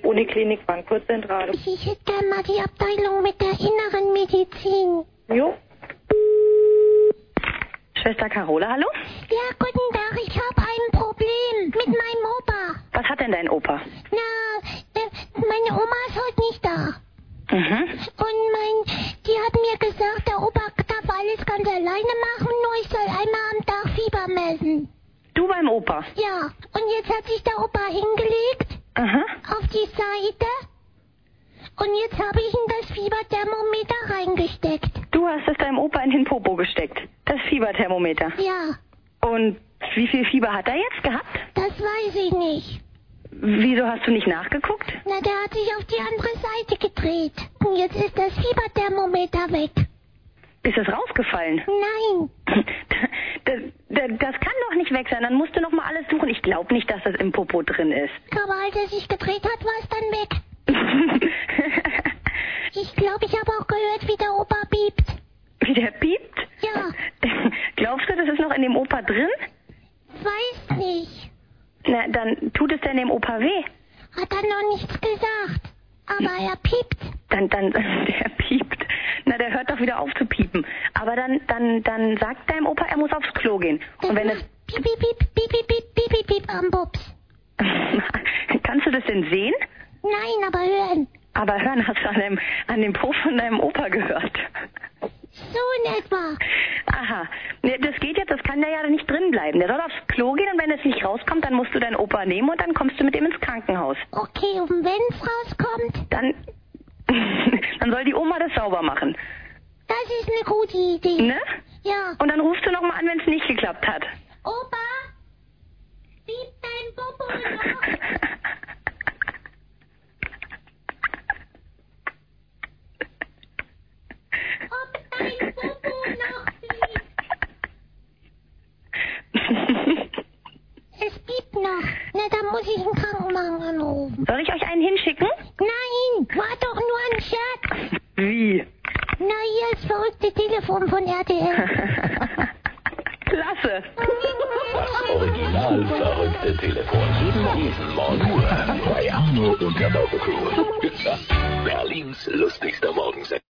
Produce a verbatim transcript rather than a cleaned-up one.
Uniklinik Frankfurt-Zentrale. Ich hätte gerne mal die Abteilung mit der inneren Medizin. Jo. Schwester Carola, hallo? Ja, guten Tag, ich habe ein Problem mit meinem Opa. Was hat denn dein Opa? Na, äh, meine Oma ist heute nicht da. Mhm. Und mein, die hat mir gesagt, der Opa darf alles ganz alleine machen, nur ich soll einmal am Tag Fieber messen. Du beim Opa? Ja, und jetzt hat sich der Opa hingelegt Aha. auf die Seite und jetzt habe ich ihm das Fieberthermometer reingesteckt. Du hast es deinem Opa in den Popo gesteckt. Das Fieberthermometer. Ja, Und wie viel Fieber hat er jetzt gehabt? das weiß ich nicht. Wieso hast du nicht nachgeguckt? Na, der hat sich auf die andere Seite gedreht. Und jetzt ist das Fieberthermometer weg. Ist es rausgefallen? Nein. Das, das, das kann doch nicht weg sein. Dann musst du noch mal alles suchen. Ich glaube nicht, dass das im Popo drin ist. Aber als er sich gedreht hat, war es dann weg. Ich glaube, ich habe auch gehört, wie der Opa piept. Wie der piept? Ja. Glaubst du, das ist noch in dem Opa drin? Weiß nicht. Na, dann tut es denn dem Opa weh. Hat er noch nichts gesagt. Aber er piept. Dann, dann, der piept. Na, der hört doch wieder auf zu piepen. Aber dann, dann, dann sagt deinem Opa, er muss aufs Klo gehen. Das Und wenn es... macht piep, piep, piep, piep, piep, piep, piep, piep, piep am Bubs. Kannst du das denn sehen? Nein, aber hören. Aber hören hast du an dem, an dem Po von deinem Opa gehört. So in etwa. Aha. Ne, das geht jetzt, das kann der ja nicht drin bleiben. Der soll aufs Klo gehen und wenn es nicht rauskommt, dann musst du deinen Opa nehmen und dann kommst du mit ihm ins Krankenhaus. Okay, und wenn es rauskommt? Dann, dann soll die Oma das sauber machen. Das ist eine gute Idee. Ne? Ja. Und dann rufst du nochmal an, wenn es nicht geklappt hat. Opa, piept dein Popo noch? Ob dein Popo noch piept? Es piept noch. Na, dann muss ich einen Krankenwagen anrufen. Soll ich euch einen hinschicken? Nein, war doch nur ein Scherz. Wie? Na, hier ist das verrückte Telefon von R T L. Klasse. Das original verrückte Telefon. Jeden Morgen bei Arno und der Morgencrew. Berlins lustigster Morgensendung.